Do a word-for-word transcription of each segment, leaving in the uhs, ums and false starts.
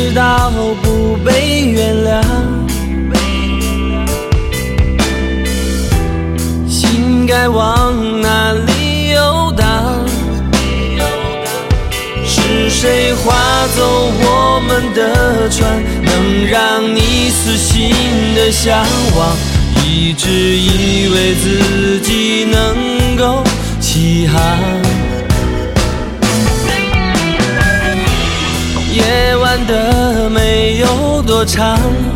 知道不被原谅，心该往哪里游荡？是谁划走我们的船，能让你死心的向往？一直以为自己能够起航，夜晚的没有多长，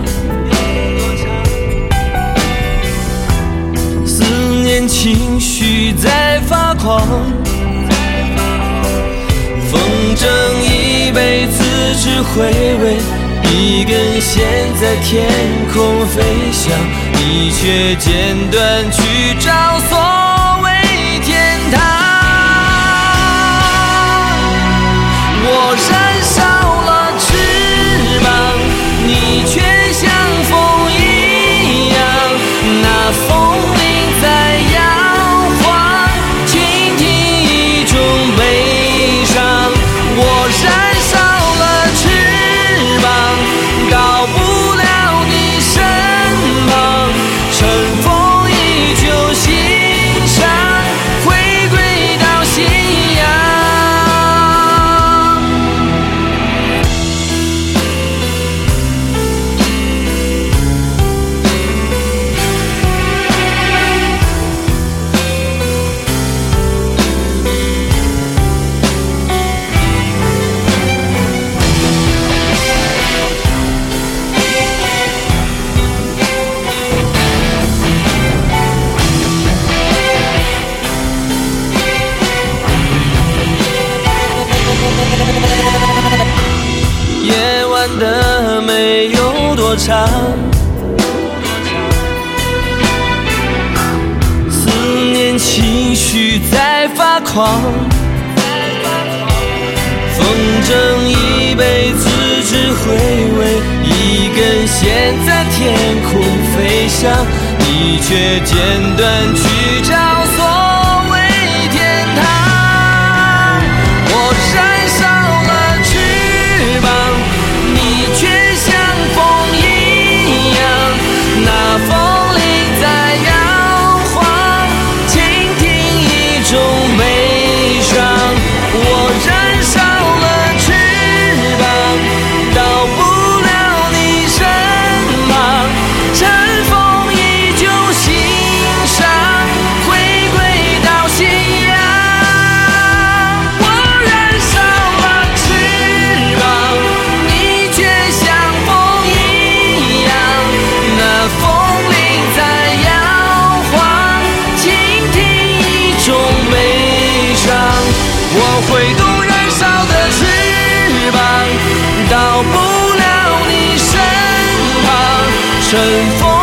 思念情绪在发狂，风筝一辈子只回味一根线在天空飞翔，你却剪断去找所谓天堂。我燃烧了翅膀，你却像风一样，那风铃在摇晃，倾听一种悲伤。我燃烧了翅膀，到不了你身旁，尘封依旧心上，回归到信仰。夜晚的没有多长，思念情绪在发狂，风筝一辈子只回味一根线在天空飞翔，你却剪断去找所谓天堂。我燃烧了翅膀，你却像风一样，那风铃在摇晃，倾听一种悲伤。我燃烧了翅膀，到不了你身旁，尘封依旧心上，回归到信仰。我燃烧了翅膀，你却像风一样，那风铃在摇晃，倾听一种悲伤。我挥动燃烧的翅膀，到不了你身旁，尘封